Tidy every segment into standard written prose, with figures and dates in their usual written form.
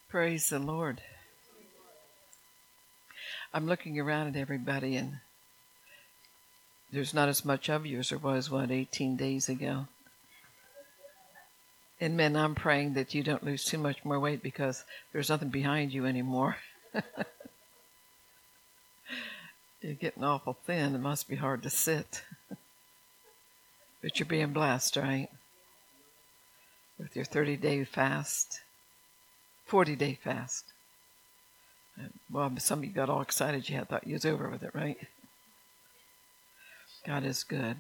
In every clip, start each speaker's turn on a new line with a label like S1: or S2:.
S1: Praise the Lord. I'm looking around at everybody, and there's not as much of you as there was, 18 days ago. And men, I'm praying that you don't lose too much more weight because there's nothing behind you anymore. You're getting awful thin. It must be hard to sit. But you're being blessed, right? With your 30-day fast, 40-day fast. Well, some of you got all excited. You thought you was over with it, right? God is good.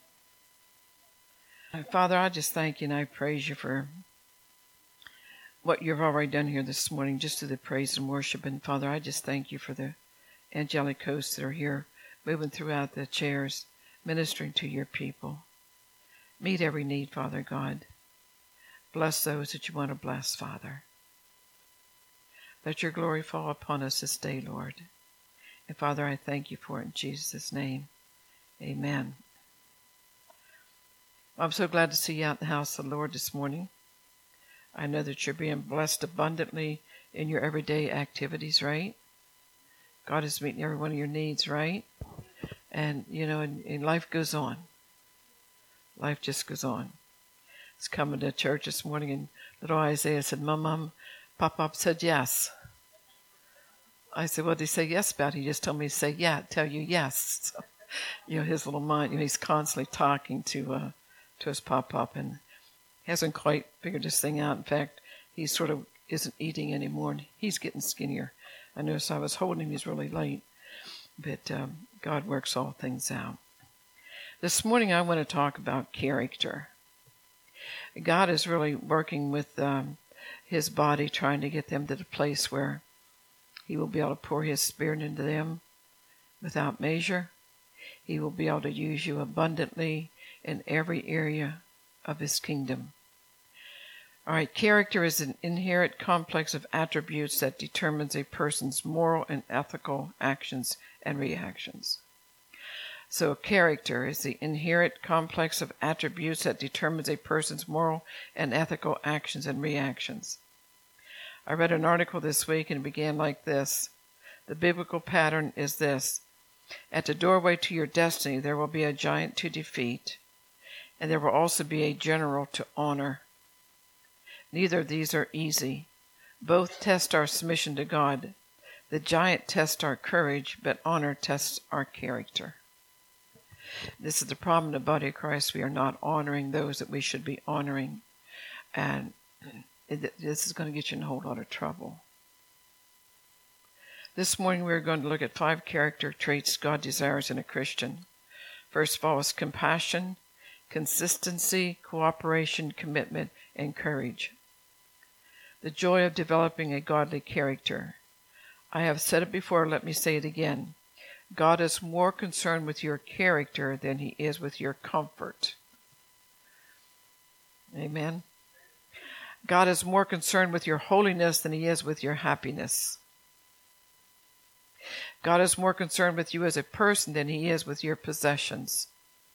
S1: Father, I just thank you and I praise you for what you've already done here this morning, just through the praise and worship. And Father, I just thank you for the angelic hosts that are here, moving throughout the chairs, ministering to your people. Meet every need, Father God. Bless those that you want to bless, Father. Let your glory fall upon us this day, Lord. And Father, I thank you for it in Jesus' name. Amen. I'm so glad to see you out in the house of the Lord this morning. I know that you're being blessed abundantly in your everyday activities, right? God is meeting every one of your needs, right? And, and life goes on. Life just goes on. I was coming to church this morning, and little Isaiah said, Mom, Pop said yes. I said, what did he say yes about? He just told me to say yeah, tell you yes. So, his little mind, he's constantly talking to his Pop, and hasn't quite figured this thing out. In fact, he sort of isn't eating anymore, and he's getting skinnier. I noticed I was holding him, he's really late. But God works all things out. This morning I want to talk about character. God is really working with his body, trying to get them to the place where he will be able to pour his Spirit into them without measure. He will be able to use you abundantly in every area of his kingdom. All right, character is an inherent complex of attributes that determines a person's moral and ethical actions and reactions. So character is the inherent complex of attributes that determines a person's moral and ethical actions and reactions. I read an article this week and it began like this. The biblical pattern is this. At the doorway to your destiny, there will be a giant to defeat, and there will also be a general to honor. Neither of these are easy. Both test our submission to God. The giant tests our courage, but honor tests our character. This is the problem in the body of Christ. We are not honoring those that we should be honoring. And this is going to get you in a whole lot of trouble. This morning we're going to look at 5 character traits God desires in a Christian. First of all is compassion, consistency, cooperation, commitment, and courage. The joy of developing a godly character. I have said it before, let me say it again. God is more concerned with your character than he is with your comfort. Amen. God is more concerned with your holiness than he is with your happiness. God is more concerned with you as a person than he is with your possessions.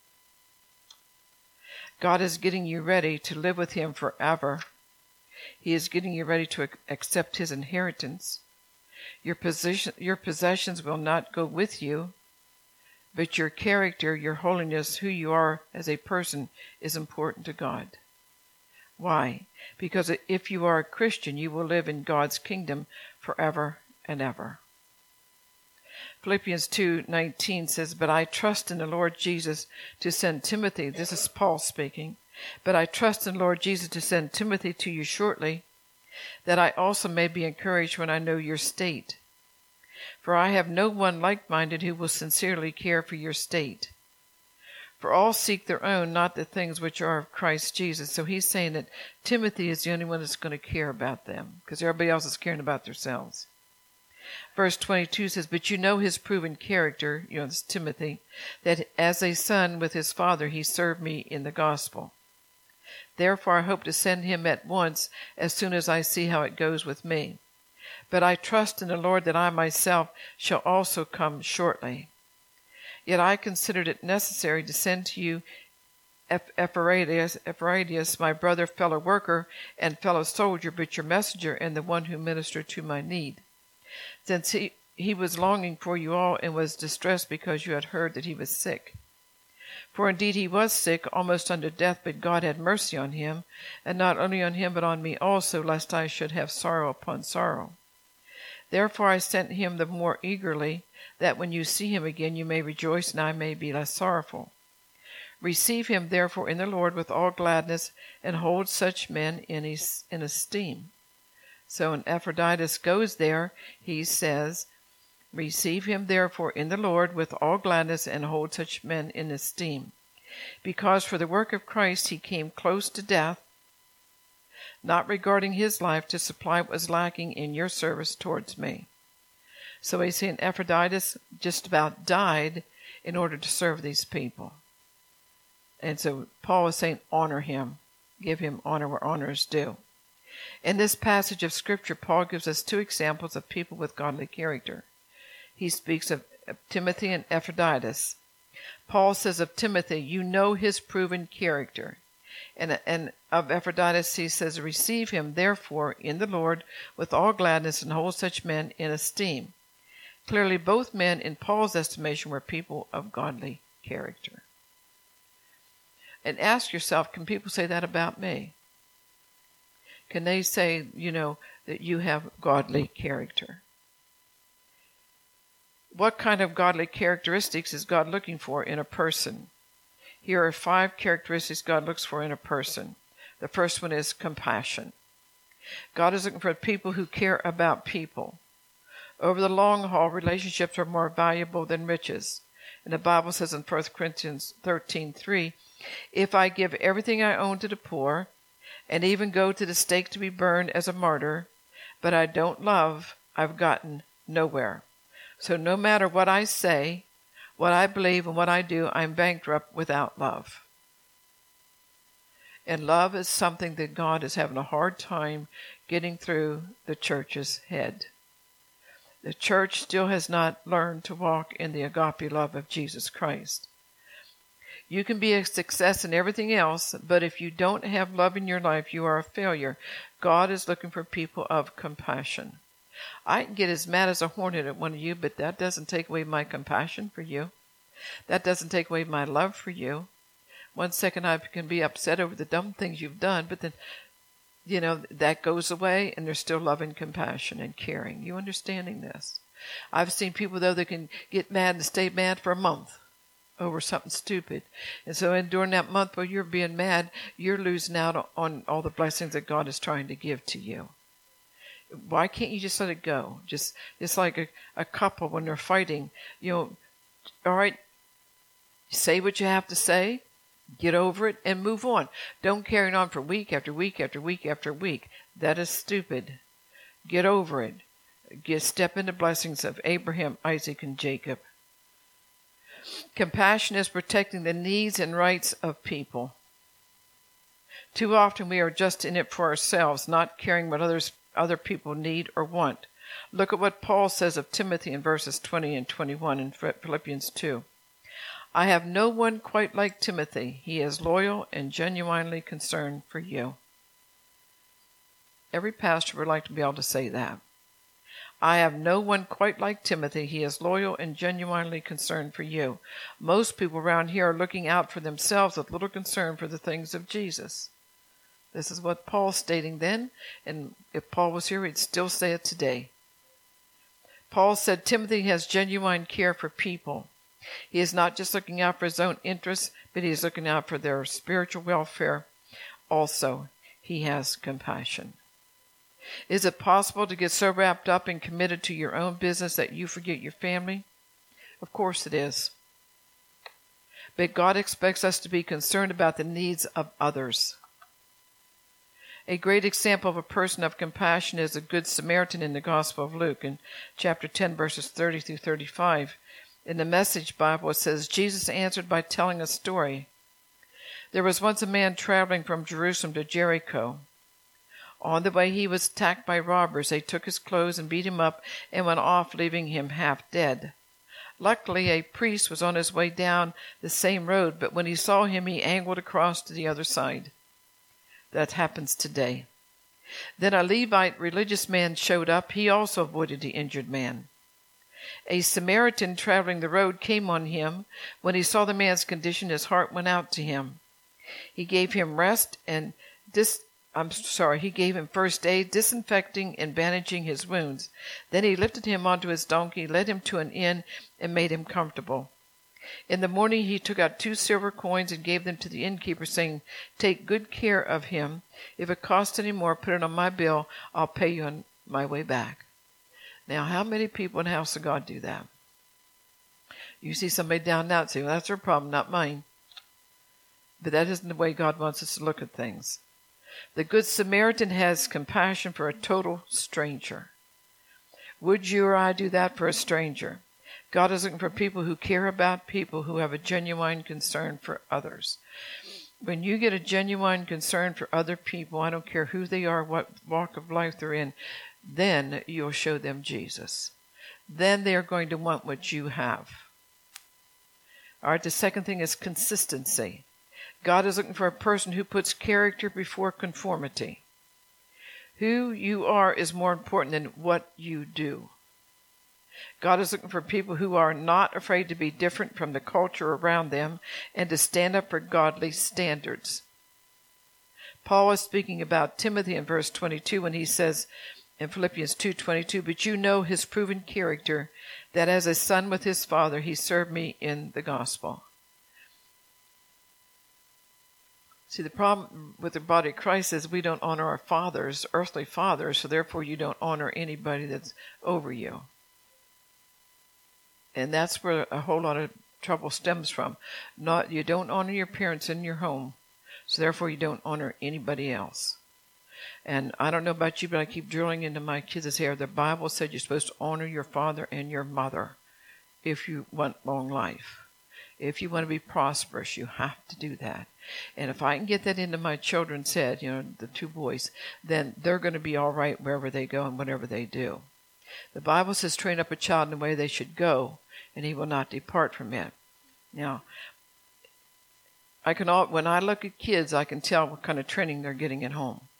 S1: God is getting you ready to live with him forever. He is getting you ready to accept his inheritance. Your possessions will not go with you, but your character, your holiness, who you are as a person is important to God. Why? Because if you are a Christian, you will live in God's kingdom forever and ever. Philippians 2:19 says, But I trust in the Lord Jesus to send Timothy. This is Paul speaking. But I trust in the Lord Jesus to send Timothy to you shortly, that I also may be encouraged when I know your state. For I have no one like-minded who will sincerely care for your state. For all seek their own, not the things which are of Christ Jesus. So he's saying that Timothy is the only one that's going to care about them, because everybody else is caring about themselves. Verse 22 says, But you know his proven character, it's Timothy, that as a son with his father he served me in the gospel. Therefore I hope to send him at once as soon as I see how it goes with me. But I trust in the Lord that I myself shall also come shortly. Yet I considered it necessary to send to you Epaphroditus, my brother, fellow worker, and fellow soldier, but your messenger and the one who ministered to my need. Since he was longing for you all and was distressed because you had heard that he was sick. For indeed he was sick, almost unto death, but God had mercy on him, and not only on him but on me also, lest I should have sorrow upon sorrow. Therefore I sent him the more eagerly, that when you see him again you may rejoice, and I may be less sorrowful. Receive him therefore in the Lord with all gladness, and hold such men in esteem. So when Epaphroditus goes there, he says, receive him therefore in the Lord with all gladness, and hold such men in esteem. Because for the work of Christ he came close to death, not regarding his life, to supply what was lacking in your service towards me. So he's saying Epaphroditus just about died in order to serve these people. And so Paul is saying, honor him. Give him honor where honor is due. In this passage of Scripture, Paul gives us two examples of people with godly character. He speaks of Timothy and Epaphroditus. Paul says of Timothy, you know his proven character. And of Epaphroditus he says, receive him therefore in the Lord with all gladness, and hold such men in esteem. Clearly both men in Paul's estimation were people of godly character. And ask yourself, can people say that about me? Can they say, that you have godly character? What kind of godly characteristics is God looking for in a person? Here are 5 characteristics God looks for in a person. The first one is compassion. God is looking for people who care about people. Over the long haul, relationships are more valuable than riches. And the Bible says in 1 Corinthians 13:3, if I give everything I own to the poor, and even go to the stake to be burned as a martyr, but I don't love, I've gotten nowhere. So no matter what I say, what I believe, and what I do, I'm bankrupt without love. And love is something that God is having a hard time getting through the church's head. The church still has not learned to walk in the agape love of Jesus Christ. You can be a success in everything else, but if you don't have love in your life, you are a failure. God is looking for people of compassion. I can get as mad as a hornet at one of you, but that doesn't take away my compassion for you. That doesn't take away my love for you. One second I can be upset over the dumb things you've done, but then, that goes away, and there's still love and compassion and caring. You understanding this? I've seen people, though, that can get mad and stay mad for a month over something stupid. And so during that month while you're being mad, you're losing out on all the blessings that God is trying to give to you. Why can't you just let it go? Just like a couple when they're fighting, all right, say what you have to say, get over it, and move on. Don't carry it on for week after week after week after week. That is stupid. Get over it. Step into blessings of Abraham, Isaac, and Jacob. Compassion is protecting the needs and rights of people. Too often we are just in it for ourselves, not caring what other people need or want. Look at what Paul says of Timothy in verses 20 and 21 in Philippians 2. I have no one quite like Timothy. He is loyal and genuinely concerned for you. Every pastor would like to be able to say that. I have no one quite like Timothy. He is loyal and genuinely concerned for you. Most people around here are looking out for themselves with little concern for the things of Jesus. This is what Paul's stating then, and if Paul was here, he'd still say it today. Paul said Timothy has genuine care for people. He is not just looking out for his own interests, but he is looking out for their spiritual welfare. Also, he has compassion. Is it possible to get so wrapped up and committed to your own business that you forget your family? Of course it is. But God expects us to be concerned about the needs of others. A great example of a person of compassion is a Good Samaritan in the Gospel of Luke in chapter 10, verses 30 through 35. In the Message Bible, it says, Jesus answered by telling a story. There was once a man traveling from Jerusalem to Jericho. On the way, he was attacked by robbers. They took his clothes and beat him up and went off, leaving him half dead. Luckily, a priest was on his way down the same road, but when he saw him, he angled across to the other side. That happens today. Then a Levite religious man showed up. He also avoided the injured man. A Samaritan traveling the road came on him. When he saw the man's condition, his heart went out to him. He gave him rest and he gave him first aid, disinfecting and bandaging his wounds. Then he lifted him onto his donkey, led him to an inn, and made him comfortable. In the morning he took out 2 silver coins and gave them to the innkeeper, saying, "Take good care of him. If it costs any more, put it on my bill. I'll pay you on my way back." Now, how many people in the house of God do that? You see somebody down and out and say, "Well, that's their problem, not mine." But that isn't the way God wants us to look at things. The Good Samaritan has compassion for a total stranger. Would you or I do that for a stranger? God is looking for people who care about people, who have a genuine concern for others. When you get a genuine concern for other people, I don't care who they are, what walk of life they're in, then you'll show them Jesus. Then they're going to want what you have. All right, the second thing is consistency. God is looking for a person who puts character before conformity. Who you are is more important than what you do. God is looking for people who are not afraid to be different from the culture around them and to stand up for godly standards. Paul is speaking about Timothy in verse 22 when he says in Philippians 2:22, "But you know his proven character, that as a son with his father, he served me in the gospel." See, the problem with the body of Christ is we don't honor our fathers, earthly fathers, so therefore you don't honor anybody that's over you. And that's where a whole lot of trouble stems from. You don't honor your parents in your home, so therefore you don't honor anybody else. And I don't know about you, but I keep drilling into my kids' hair. The Bible said you're supposed to honor your father and your mother if you want long life. If you want to be prosperous, you have to do that. And if I can get that into my children's head, the 2 boys, then they're going to be all right wherever they go and whatever they do. The Bible says, "Train up a child in the way they should go, and he will not depart from it." Now, when I look at kids, I can tell what kind of training they're getting at home.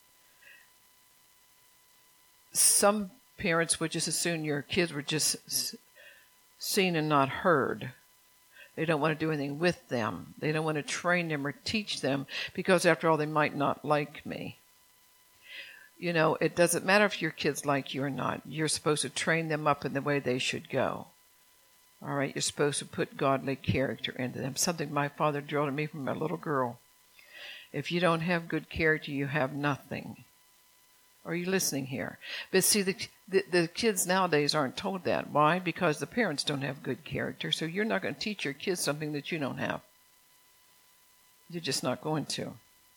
S1: Some parents would just assume your kids were just seen and not heard. They don't want to do anything with them. They don't want to train them or teach them because, after all, they might not like me. It doesn't matter if your kids like you or not. You're supposed to train them up in the way they should go. All right, you're supposed to put godly character into them. Something my father drilled in me from a little girl. If you don't have good character, you have nothing. Are you listening here? But see, the kids nowadays aren't told that. Why? Because the parents don't have good character. So you're not going to teach your kids something that you don't have. You're just not going to.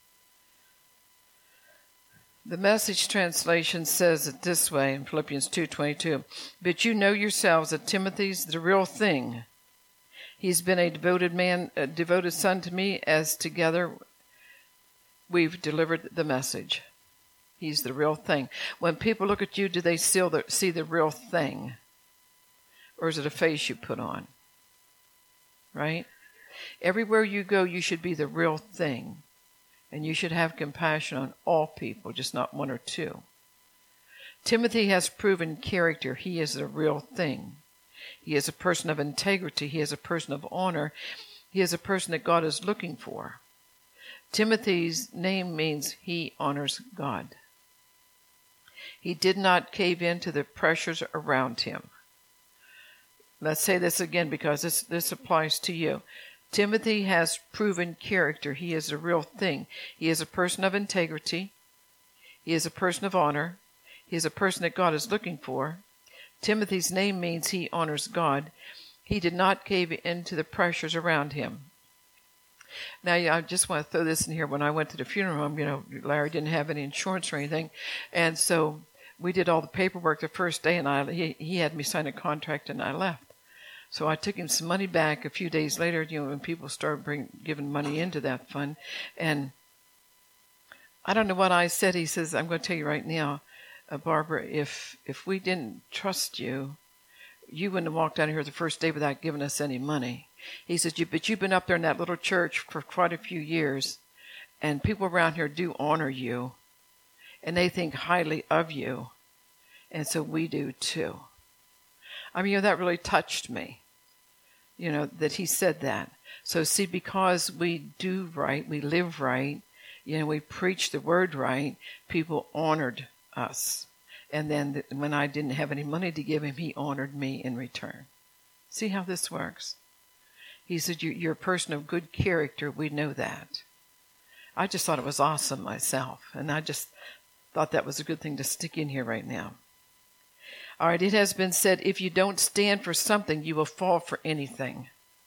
S1: The Message translation says it this way in Philippians 2:22. "But you know yourselves that Timothy's the real thing. He's been a devoted son to me, as together we've delivered the message." He's the real thing. When people look at you, do they still see the real thing? Or is it a face you put on? Right? Everywhere you go, you should be the real thing. And you should have compassion on all people, just not 1 or 2. Timothy has proven character. He is the real thing. He is a person of integrity. He is a person of honor. He is a person that God is looking for. Timothy's name means he honors God. He did not cave in to the pressures around him. Let's say this again because this applies to you. Timothy has proven character. He is the real thing. He is a person of integrity. He is a person of honor. He is a person that God is looking for. Timothy's name means he honors God. He did not cave into the pressures around him. Now, I just want to throw this in here. When I went to the funeral home, Larry didn't have any insurance or anything. And so we did all the paperwork the first day, and he had me sign a contract, and I left. So I took him some money back a few days later, when people started giving money into that fund. And I don't know what I said. He says, "I'm going to tell you right now, Barbara, if we didn't trust you, you wouldn't have walked out of here the first day without giving us any money. He says, but you've been up there in that little church for quite a few years, and people around here do honor you, and they think highly of you, and so we do too. I mean, that really touched me, that he said that. So see, because we do right, we live right, we preach the word right, people honored us. And then when I didn't have any money to give him, he honored me in return. See how this works? He said, you're a person of good character. We know that. I just thought it was awesome myself. And I just thought that was a good thing to stick in here right now. All right, it has been said, if you don't stand for something, you will fall for anything.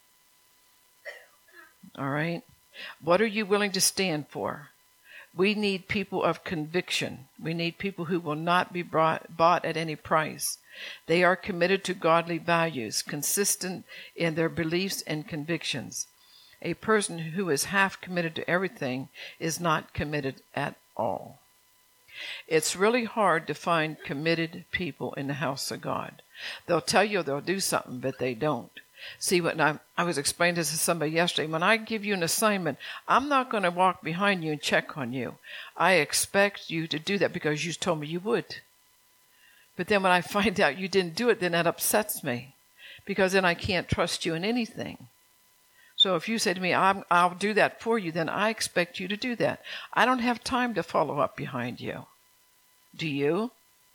S1: All right? What are you willing to stand for? We need people of conviction. We need people who will not be bought at any price. They are committed to godly values, consistent in their beliefs and convictions. A person who is half committed to everything is not committed at all. It's really hard to find committed people in the house of God. They'll tell you they'll do something, but they don't. See, when I was explaining this to somebody yesterday, when I give you an assignment, I'm not going to walk behind you and check on you. I expect you to do that because you told me you would. But then when I find out you didn't do it, then that upsets me, because then I can't trust you in anything. So if you say to me, I'll do that for you, then I expect you to do that. I don't have time to follow up behind you. Do you?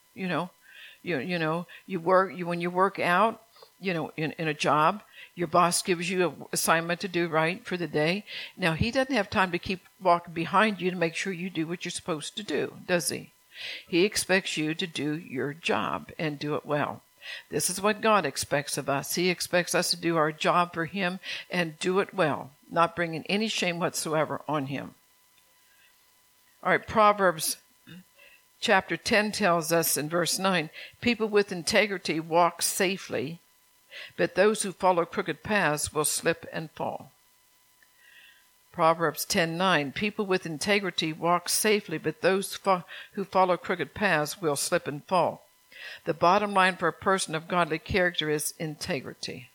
S1: You work, when you work out, in a job, your boss gives you an assignment to do right for the day. Now, he doesn't have time to keep walking behind you to make sure you do what you're supposed to do, does he? He expects you to do your job and do it well. This is what God expects of us. He expects us to do our job for him and do it well, not bringing any shame whatsoever on him. All right, Proverbs chapter 10 tells us in verse 9, people with integrity walk safely, but those who follow crooked paths will slip and fall. Proverbs 10:9, people with integrity walk safely, but those who follow crooked paths will slip and fall. The bottom line for a person of godly character is integrity.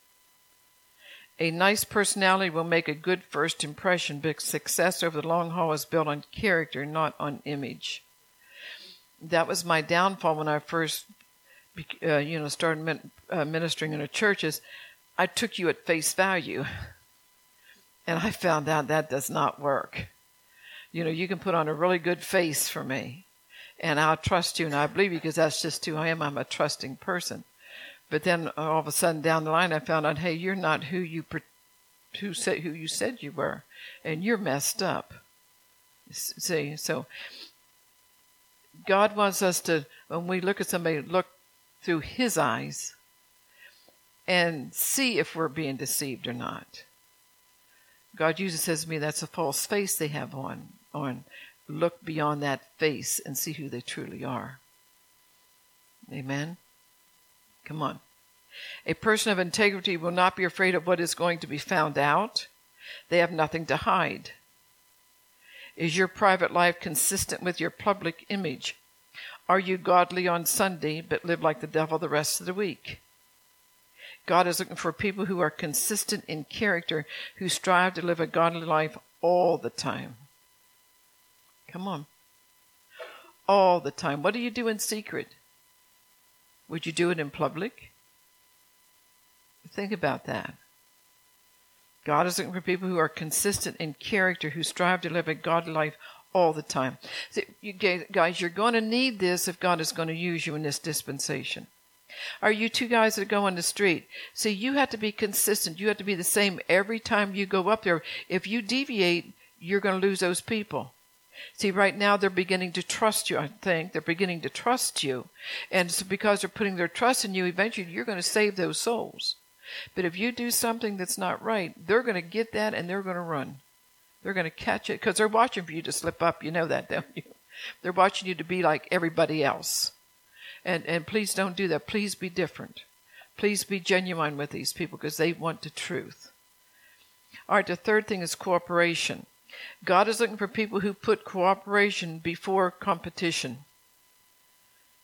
S1: A nice personality will make a good first impression, but success over the long haul is built on character, not on image. That was my downfall when I first started ministering in a church. Is I took you at face value, and I found out that does not work. You can put on a really good face for me, and I'll trust you, and I believe you because that's just who I am. I'm a trusting person. But then all of a sudden down the line, I found out, hey, you're not who you said you were, and you're messed up. See, so God wants us to, when we look at somebody, look through his eyes and see if we're being deceived or not. God usually says to me, that's a false face they have on. Look beyond that face and see who they truly are. Amen? Come on. A person of integrity will not be afraid of what is going to be found out. They have nothing to hide. Is your private life consistent with your public image? Are you godly on Sunday but live like the devil the rest of the week? God is looking for people who are consistent in character, who strive to live a godly life all the time. Come on. All the time. What do you do in secret? Would you do it in public? Think about that. God is looking for people who are consistent in character, who strive to live a godly life all the time. See, you guys, you're going to need this if God is going to use you in this dispensation. Are you two guys that go on the street? See, you have to be consistent. You have to be the same every time you go up there. If you deviate, you're going to lose those people. See, right now they're beginning to trust you, I think. They're beginning to trust you. And so because they're putting their trust in you, eventually you're going to save those souls. But if you do something that's not right, they're going to get that and they're going to run. They're going to catch it because they're watching for you to slip up. You know that, don't you? They're watching you to be like everybody else. And please don't do that. Please be different. Please be genuine with these people because they want the truth. All right, the third thing is cooperation. God is looking for people who put cooperation before competition.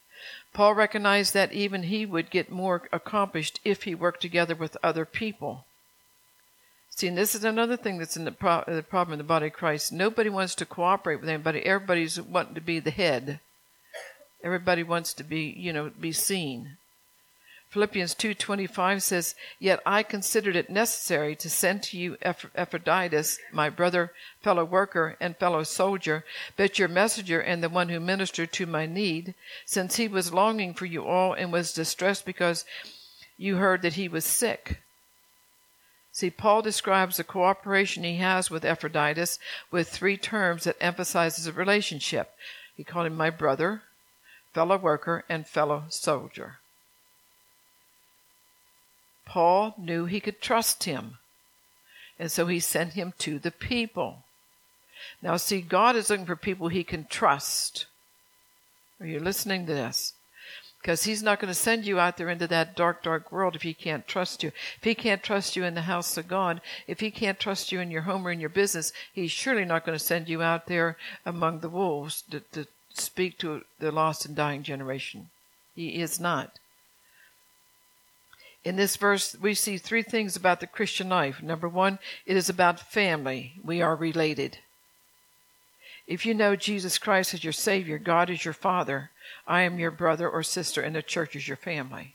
S1: Paul recognized that even he would get more accomplished if he worked together with other people. See, and this is another thing that's in the problem in the body of Christ. Nobody wants to cooperate with anybody. Everybody's wanting to be the head. Everybody wants to be seen. Philippians 2:25 says, "Yet I considered it necessary to send to you Epaphroditus, my brother, fellow worker, and fellow soldier, but your messenger and the one who ministered to my need, since he was longing for you all and was distressed because you heard that he was sick." See, Paul describes the cooperation he has with Epaphroditus with three terms that emphasizes a relationship. He called him my brother, fellow worker, and fellow soldier. Paul knew he could trust him, and so he sent him to the people. Now, see, God is looking for people he can trust. Are you listening to this? Because he's not going to send you out there into that dark, dark world if he can't trust you. If he can't trust you in the house of God, if he can't trust you in your home or in your business, he's surely not going to send you out there among the wolves to speak to the lost and dying generation. He is not. In this verse, we see three things about the Christian life. Number one, it is about family. We are related. If you know Jesus Christ as your Savior, God is your Father, I am your brother or sister, and the church is your family.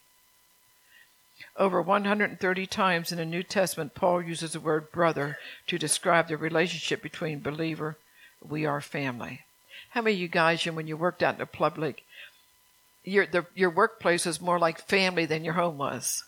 S1: Over 130 times in the New Testament, Paul uses the word brother to describe the relationship between believer. We are family. How many of you guys, when you worked out in the public, your workplace was more like family than your home was?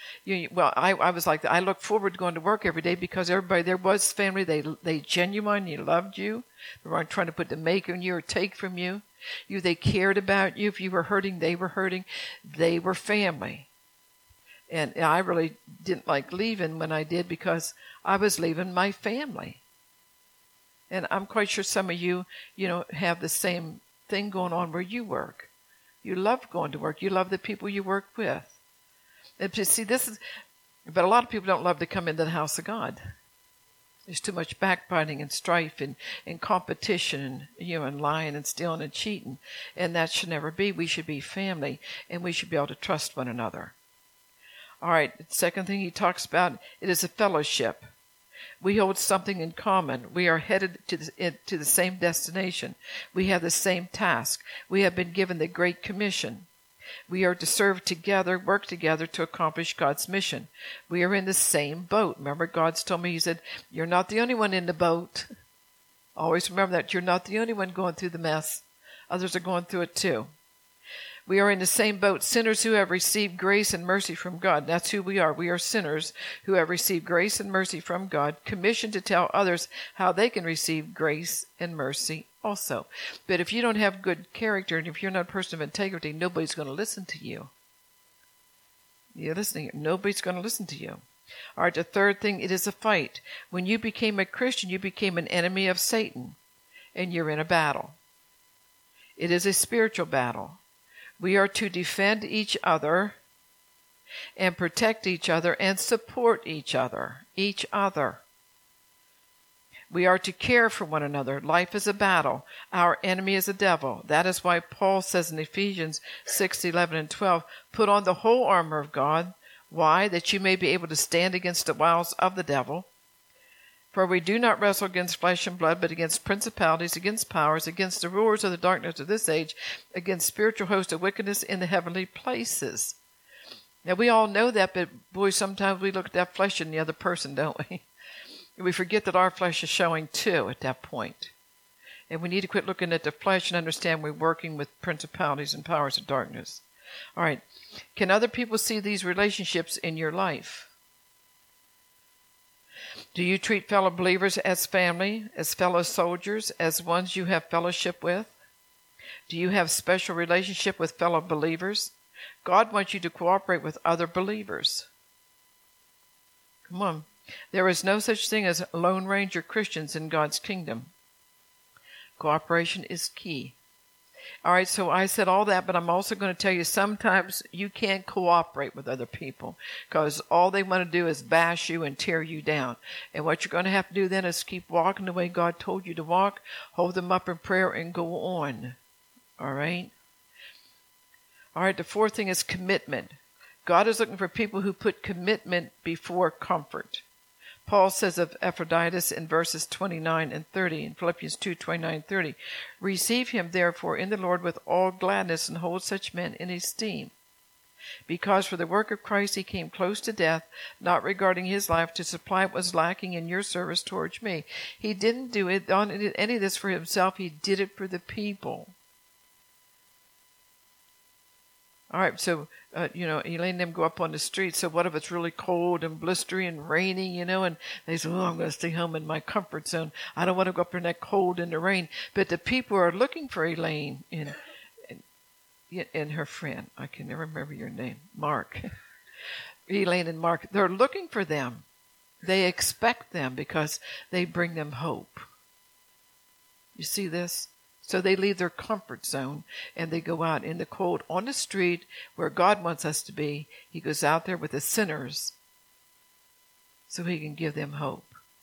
S1: I was like that. I looked forward to going to work every day because everybody there was family. They genuinely loved you. They weren't trying to put the make on you or take from you. They cared about you. If you were hurting, they were hurting. They were family. And I really didn't like leaving when I did because I was leaving my family. And I'm quite sure some of you, have the same thing going on where you work. You love going to work. You love the people you work with. And see, but a lot of people don't love to come into the house of God. There's too much backbiting and strife and competition and lying and stealing and cheating. And that should never be. We should be family, and we should be able to trust one another. All right, the second thing he talks about, it is a fellowship. We hold something in common. We are headed to the same destination. We have the same task. We have been given the Great Commission. We are to serve together, work together to accomplish God's mission. We are in the same boat. Remember, God's told me, he said, you're not the only one in the boat. Always remember that. You're not the only one going through the mess. Others are going through it too. We are in the same boat, sinners who have received grace and mercy from God. That's who we are. We are sinners who have received grace and mercy from God, commissioned to tell others how they can receive grace and mercy also. But if you don't have good character, and if you're not a person of integrity, nobody's going to listen to you. You're listening. Nobody's going to listen to you. All right, the third thing, it is a fight. When you became a Christian, you became an enemy of Satan, and you're in a battle. It is a spiritual battle. We are to defend each other and protect each other and support each other. We are to care for one another. Life is a battle. Our enemy is the devil. That is why Paul says in Ephesians 6:11 and 12, put on the whole armor of God. Why? That you may be able to stand against the wiles of the devil. For we do not wrestle against flesh and blood, but against principalities, against powers, against the rulers of the darkness of this age, against spiritual hosts of wickedness in the heavenly places. Now, we all know that, but boy, sometimes we look at that flesh in the other person, don't we? We forget that our flesh is showing too at that point. And we need to quit looking at the flesh and understand we're working with principalities and powers of darkness. All right. Can other people see these relationships in your life? Do you treat fellow believers as family, as fellow soldiers, as ones you have fellowship with? Do you have special relationship with fellow believers? God wants you to cooperate with other believers. Come on. There is no such thing as Lone Ranger Christians in God's kingdom. Cooperation is key. All right, so I said all that, but I'm also going to tell you sometimes you can't cooperate with other people because all they want to do is bash you and tear you down. And what you're going to have to do then is keep walking the way God told you to walk, hold them up in prayer, and go on. All right? All right, the fourth thing is commitment. God is looking for people who put commitment before comfort. Paul says of Epaphroditus in verses 29 and 30, in Philippians 2:29 and 30, receive him therefore in the Lord with all gladness and hold such men in esteem. Because for the work of Christ he came close to death, not regarding his life, to supply what was lacking in your service towards me. He didn't do any of this for himself. He did it for the people. All right, so, Elaine and them go up on the street. So what if it's really cold and blistery and rainy, and they say, I'm going to stay home in my comfort zone. I don't want to go up in that cold and the rain. But the people are looking for Elaine and her friend. I can never remember your name. Mark. Elaine and Mark. They're looking for them. They expect them because they bring them hope. You see this? So they leave their comfort zone and they go out in the cold on the street where God wants us to be. He goes out there with the sinners so he can give them hope.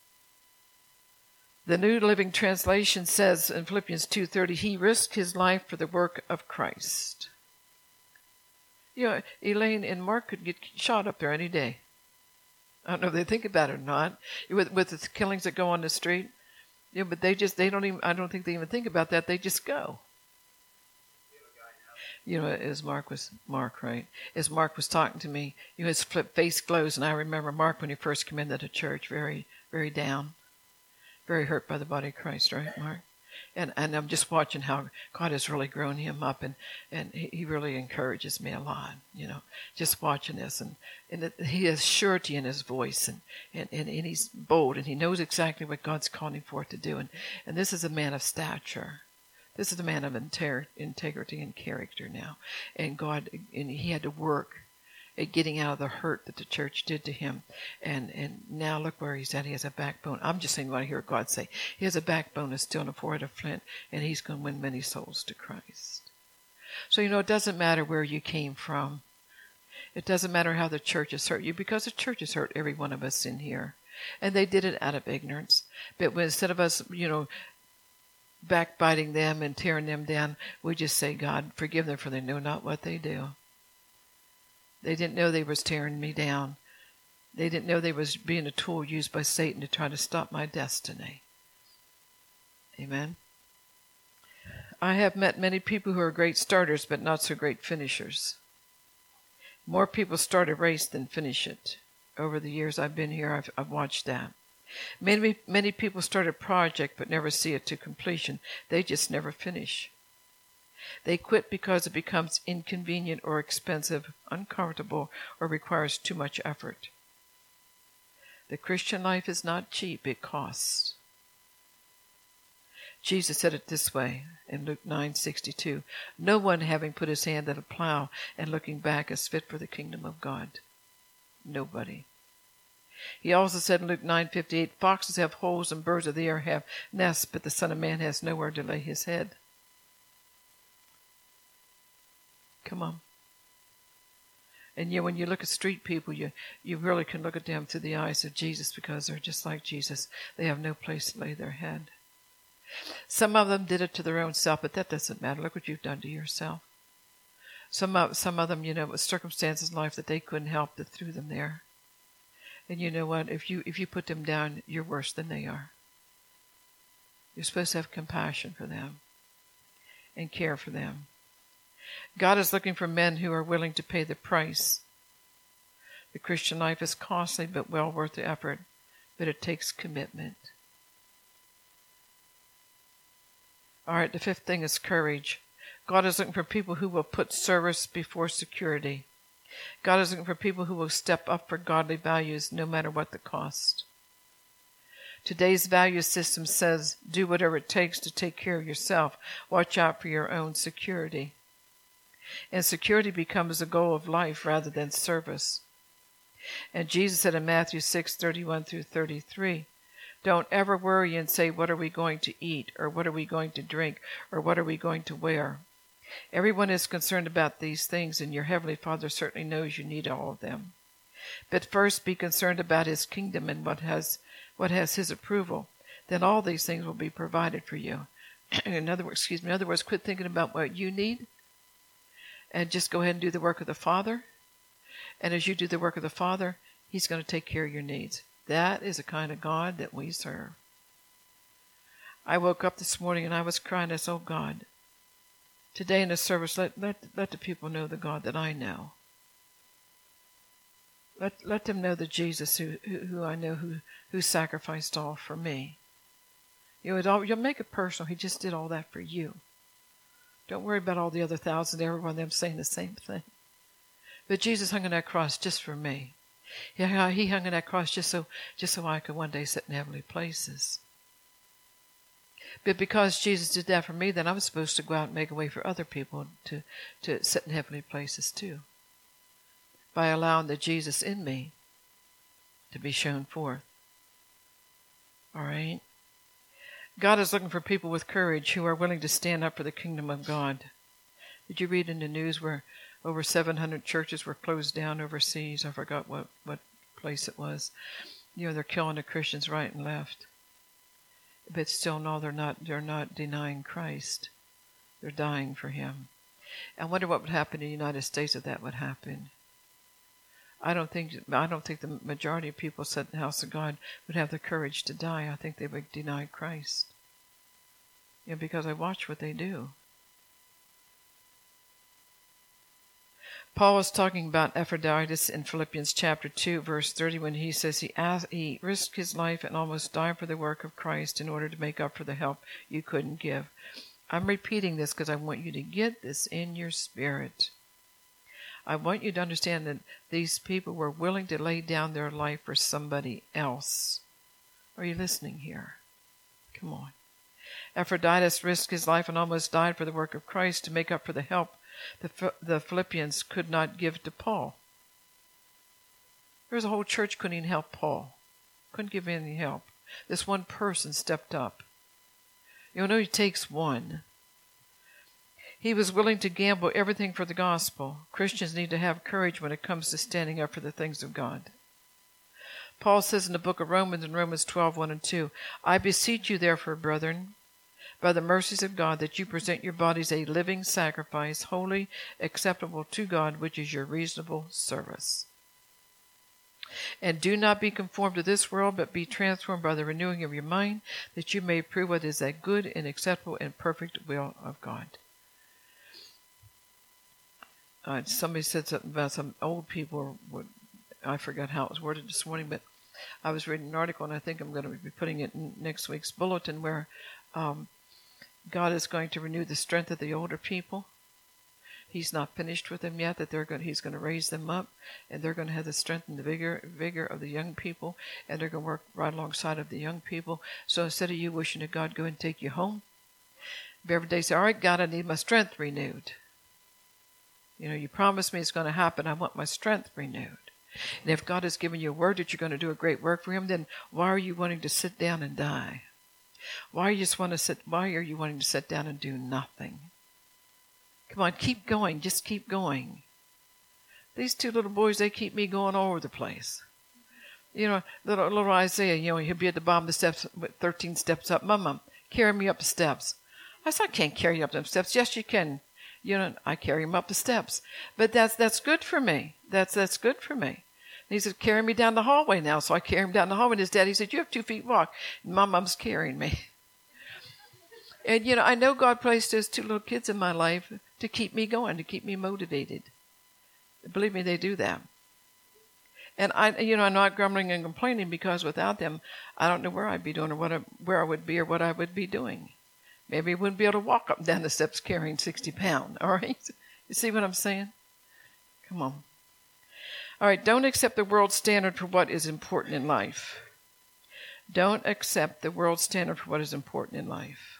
S1: The New Living Translation says in Philippians 2:30, he risked his life for the work of Christ. Elaine and Mark could get shot up there any day. I don't know if they think about it or not. With the killings that go on the street. Yeah, but I don't think they even think about that. They just go. As Mark was talking to me, his face glows, and I remember Mark when he first came into the church, very, very down, very hurt by the body of Christ, right, Mark? And I'm just watching how God has really grown him up, and he really encourages me a lot, just watching this. And he has surety in his voice, and he's bold, and he knows exactly what God's calling him for to do. And this is a man of stature. This is a man of integrity and character now. And he had to work at getting out of the hurt that the church did to him. And now look where he's at. He has a backbone. I'm just saying what I hear God say. He has a backbone that's still in the forehead of flint, and he's going to win many souls to Christ. So, it doesn't matter where you came from. It doesn't matter how the church has hurt you, because the church has hurt every one of us in here. And they did it out of ignorance. But instead of us, backbiting them and tearing them down, we just say, God, forgive them, for they know not what they do. They didn't know they was tearing me down. They didn't know they was being a tool used by Satan to try to stop my destiny. Amen. I have met many people who are great starters, but not so great finishers. More people start a race than finish it. Over the years I've been here, I've watched that. Many people start a project but never see it to completion. They just never finish. They quit because it becomes inconvenient or expensive, uncomfortable, or requires too much effort. The Christian life is not cheap, it costs. Jesus said it this way in Luke 9:62, no one having put his hand at a plow and looking back is fit for the kingdom of God. Nobody. He also said in Luke 9:58, foxes have holes and birds of the air have nests, but the Son of Man has nowhere to lay his head. Come on. And when you look at street people, you really can look at them through the eyes of Jesus, because they're just like Jesus. They have no place to lay their head. Some of them did it to their own self, but that doesn't matter. Look what you've done to yourself. Some of them, it was circumstances in life that they couldn't help that threw them there. And you know what? If you put them down, you're worse than they are. You're supposed to have compassion for them and care for them. God is looking for men who are willing to pay the price. The Christian life is costly but well worth the effort, but it takes commitment. All right, the fifth thing is courage. God is looking for people who will put service before security. God is looking for people who will step up for godly values no matter what the cost. Today's value system says, do whatever it takes to take care of yourself. Watch out for your own security. And security becomes a goal of life rather than service. And Jesus said in Matthew 6:31-33, don't ever worry and say, what are we going to eat, or what are we going to drink, or what are we going to wear? Everyone is concerned about these things, and your Heavenly Father certainly knows you need all of them. But first be concerned about His kingdom and what has His approval. Then all these things will be provided for you. In other words, quit thinking about what you need and just go ahead and do the work of the Father. And as you do the work of the Father, He's going to take care of your needs. That is the kind of God that we serve. I woke up this morning and I was crying. I said, oh God, today in the service, let the people know the God that I know. Let them know the Jesus who I know who sacrificed all for me. You'll make it personal. He just did all that for you. Don't worry about all the other thousands, every one of them saying the same thing. But Jesus hung on that cross just for me. He hung on that cross just so I could one day sit in heavenly places. But because Jesus did that for me, then I was supposed to go out and make a way for other people to sit in heavenly places too, by allowing the Jesus in me to be shown forth. All right? God is looking for people with courage who are willing to stand up for the kingdom of God. Did you read in the news where over 700 churches were closed down overseas? I forgot what place it was. They're killing the Christians right and left. But still, no, they're not denying Christ. They're dying for Him. I wonder what would happen in the United States if that would happen. I don't think the majority of people sitting in the house of God would have the courage to die. I think they would deny Christ. Because I watch what they do. Paul was talking about Epaphroditus in Philippians chapter 2, verse 30, when he says he risked his life and almost died for the work of Christ in order to make up for the help you couldn't give. I'm repeating this because I want you to get this in your spirit. I want you to understand that these people were willing to lay down their life for somebody else. Are you listening here? Come on. Epaphroditus risked his life and almost died for the work of Christ to make up for the help the Philippians could not give to Paul. There was a whole church couldn't even help Paul. Couldn't give any help. This one person stepped up. It takes one. He was willing to gamble everything for the gospel. Christians need to have courage when it comes to standing up for the things of God. Paul says in the book of Romans, in Romans 12:1 and 2, I beseech you therefore, brethren, by the mercies of God, that you present your bodies a living sacrifice, holy, acceptable to God, which is your reasonable service. And do not be conformed to this world, but be transformed by the renewing of your mind, that you may prove what is that good and acceptable and perfect will of God. Somebody said something about some old people. I forgot how it was worded this morning, but I was reading an article, and I think I'm going to be putting it in next week's bulletin, where God is going to renew the strength of the older people. He's not finished with them yet, He's going to raise them up, and they're going to have the strength and the vigor of the young people, and they're going to work right alongside of the young people. So instead of you wishing that God go and take you home, every day say, all right, God, I need my strength renewed. You promised me it's going to happen. I want my strength renewed. And if God has given you a word that you're going to do a great work for Him, then why are you wanting to sit down and die? Why are you wanting to sit down and do nothing? Come on, keep going. Just keep going. These two little boys, they keep me going all over the place. Little Isaiah, he'll be at the bottom of the steps, 13 steps up. Mama, carry me up the steps. I said, I can't carry you up them steps. Yes, you can. I carry him up the steps. But that's good for me. That's good for me. And he said, carry me down the hallway now. So I carry him down the hallway. And his daddy said, you have 2 feet walk. And my mom's carrying me. And, I know God placed those 2 little kids in my life to keep me going, to keep me motivated. Believe me, they do that. And I'm not grumbling and complaining, because without them, I don't know where I'd be doing, or where I would be, or what I would be doing. Maybe I wouldn't be able to walk up and down the steps carrying 60 pounds. All right? You see what I'm saying? Come on. All right, don't accept the world's standard for what is important in life. Don't accept the world's standard for what is important in life.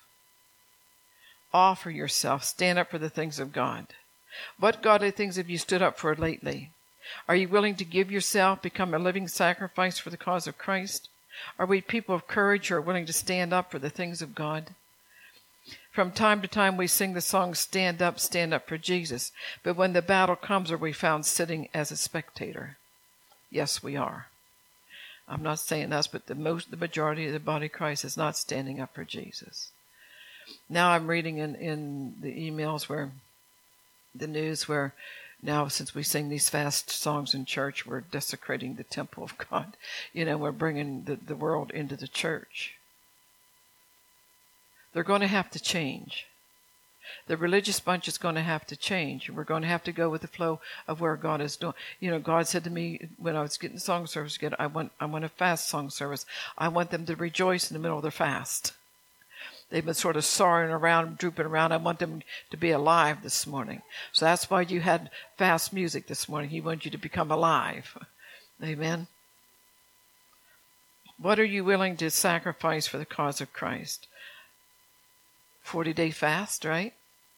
S1: Offer yourself. Stand up for the things of God. What godly things have you stood up for lately? Are you willing to give yourself, become a living sacrifice for the cause of Christ? Are we people of courage who are willing to stand up for the things of God? From time to time we sing the song, stand up for Jesus. But when the battle comes, are we found sitting as a spectator? Yes, we are. I'm not saying us, but the majority of the body of Christ is not standing up for Jesus. Now I'm reading in the emails where the news where now, since we sing these fast songs in church, we're desecrating the temple of God. We're bringing the world into the church. They're going to have to change. The religious bunch is going to have to change. We're going to have to go with the flow of where God is doing. God said to me when I was getting song service again, I want a fast song service. I want them to rejoice in the middle of their fast. They've been sort of soaring around, drooping around. I want them to be alive this morning. So that's why you had fast music this morning. He wants you to become alive. Amen. What are you willing to sacrifice for the cause of Christ? 40-day fast, right?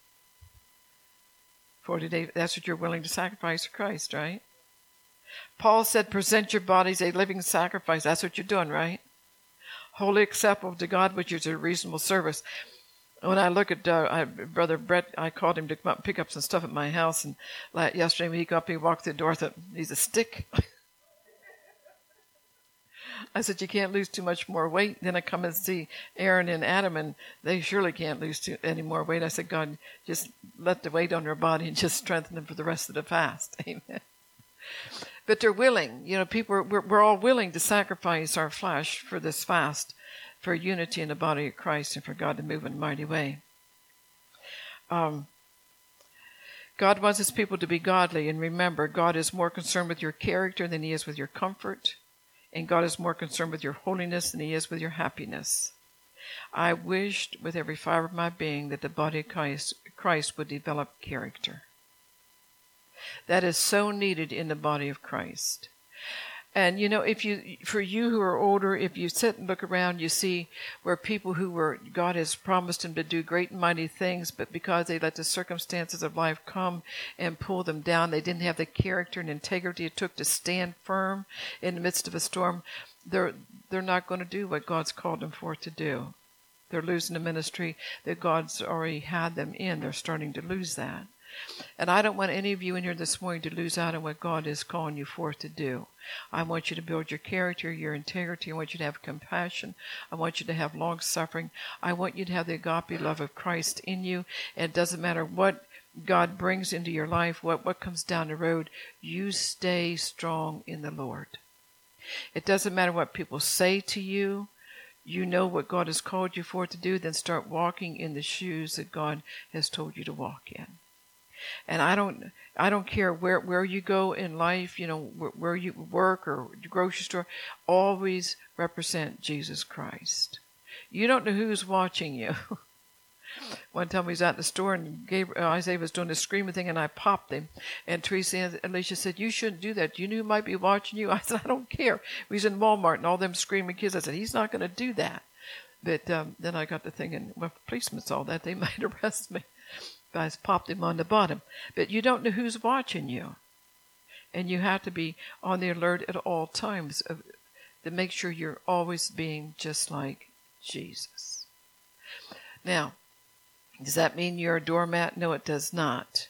S1: 40-day, that's what you're willing to sacrifice for Christ, right? Paul said, present your bodies a living sacrifice. That's what you're doing, right? Wholly acceptable to God, which is a reasonable service. When I look at Brother Brett, I called him to come up and pick up some stuff at my house. And yesterday when he got up, he walked through the door, I thought, he's a stick. I said, you can't lose too much more weight. Then I come and see Aaron and Adam, and they surely can't lose any more weight. I said, God, just let the weight on their body and just strengthen them for the rest of the fast. Amen. But they're willing. People, we're all willing to sacrifice our flesh for this fast, for unity in the body of Christ and for God to move in a mighty way. God wants his people to be godly. And remember, God is more concerned with your character than he is with your comfort. And God is more concerned with your holiness than he is with your happiness. I wished with every fiber of my being that the body of Christ would develop character. That is so needed in the body of Christ. And for you who are older, if you sit and look around, you see where people God has promised them to do great and mighty things, but because they let the circumstances of life come and pull them down, they didn't have the character and integrity it took to stand firm in the midst of a storm, they're not going to do what God's called them for to do. They're losing the ministry that God's already had them in. They're starting to lose that. And I don't want any of you in here this morning to lose out on what God is calling you for to do. I want you to build your character, your integrity. I want you to have compassion. I want you to have long suffering. I want you to have the agape love of Christ in you. And it doesn't matter what God brings into your life, what comes down the road, you stay strong in the Lord. It doesn't matter what people say to you. You know what God has called you for to do, then start walking in the shoes that God has told you to walk in. And I don't care where you go in life, where you work or the grocery store, always represent Jesus Christ. You don't know who's watching you. One time he was out in the store and Isaiah was doing the screaming thing and I popped him. And Teresa and Alicia said, you shouldn't do that. You knew who might be watching you. I said, I don't care. We was in Walmart and all them screaming kids. I said, he's not going to do that. But then I got to thinking, well, if policemen saw that, they might arrest me. Guys popped him on the bottom. But you don't know who's watching you. And you have to be on the alert at all times to make sure you're always being just like Jesus. Now, does that mean you're a doormat? No, it does not.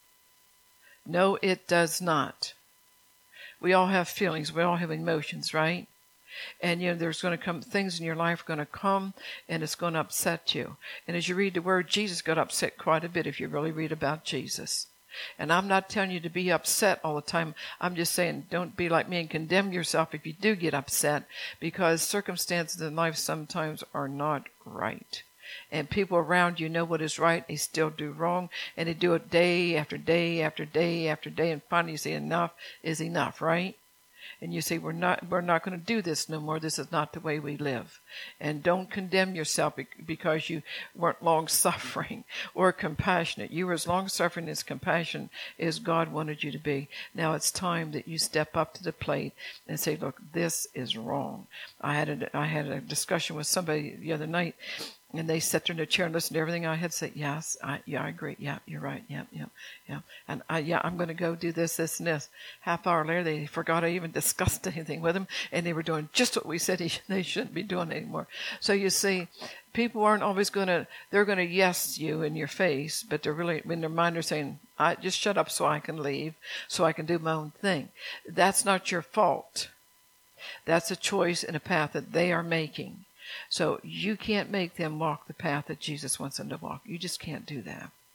S1: No, it does not. We all have feelings. We all have emotions, right? And there's going to come things in your life are going to come and it's going to upset you. And as you read the word, Jesus got upset quite a bit if you really read about Jesus. And I'm not telling you to be upset all the time. I'm just saying don't be like me and condemn yourself if you do get upset, because circumstances in life sometimes are not right. And people around you know what is right, they still do wrong, and they do it day after day after day after day, and finally you say enough is enough, right? And you say, we're not going to do this no more. This is not the way we live. And don't condemn yourself because you weren't long-suffering or compassionate. You were as long-suffering as compassionate as God wanted you to be. Now it's time that you step up to the plate and say, look, this is wrong. I had a discussion with somebody the other night, and they sat there in their chair and listened to everything I had to say. Yes, I agree. Yeah, you're right. Yeah. And I'm going to go do this, this, and this. Half hour later, they forgot I even discussed anything with them, and they were doing just what we said they shouldn't be doing anymore. So you see, people aren't always they're going to yes you in your face, but they're really, in their mind, they're saying, I just shut up so I can leave, so I can do my own thing. That's not your fault. That's a choice and a path that they are making. So you can't make them walk the path that Jesus wants them to walk. You just can't do that.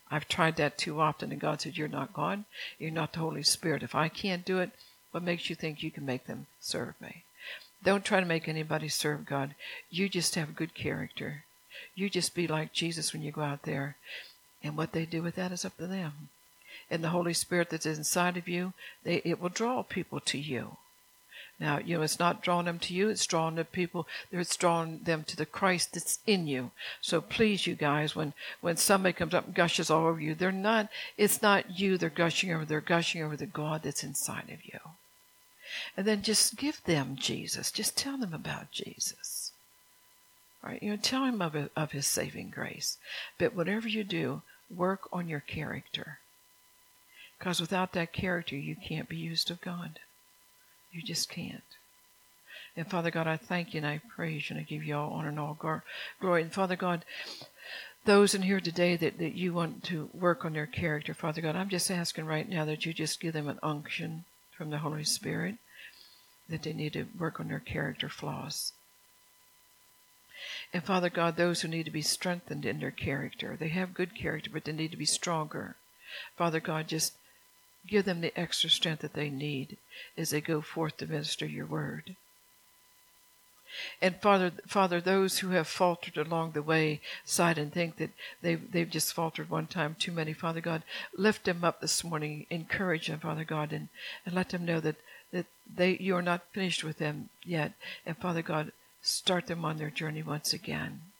S1: I've tried that too often, and God said, you're not God. You're not the Holy Spirit. If I can't do it, what makes you think you can make them serve me? Don't try to make anybody serve God. You just have good character. You just be like Jesus when you go out there. And what they do with that is up to them. And the Holy Spirit that's inside of you, it will draw people to you. Now, it's not drawing them to you, it's drawing the people, it's drawing them to the Christ that's in you. So please, you guys, when somebody comes up and gushes all over you, it's not you they're gushing over the God that's inside of you. And then just give them Jesus. Just tell them about Jesus. All right? Tell him of his saving grace. But whatever you do, work on your character. Because without that character, you can't be used of God. You just can't. And Father God, I thank you and I praise you and I give you all honor and all glory. And Father God, those in here today that you want to work on their character, Father God, I'm just asking right now that you just give them an unction from the Holy Spirit that they need to work on their character flaws. And Father God, those who need to be strengthened in their character, they have good character, but they need to be stronger. Father God, just give them the extra strength that they need as they go forth to minister your word. And Father, those who have faltered along the way side and think that they've just faltered one time too many, Father God, lift them up this morning, encourage them, Father God, and let them know that you are not finished with them yet. And Father God, start them on their journey once again.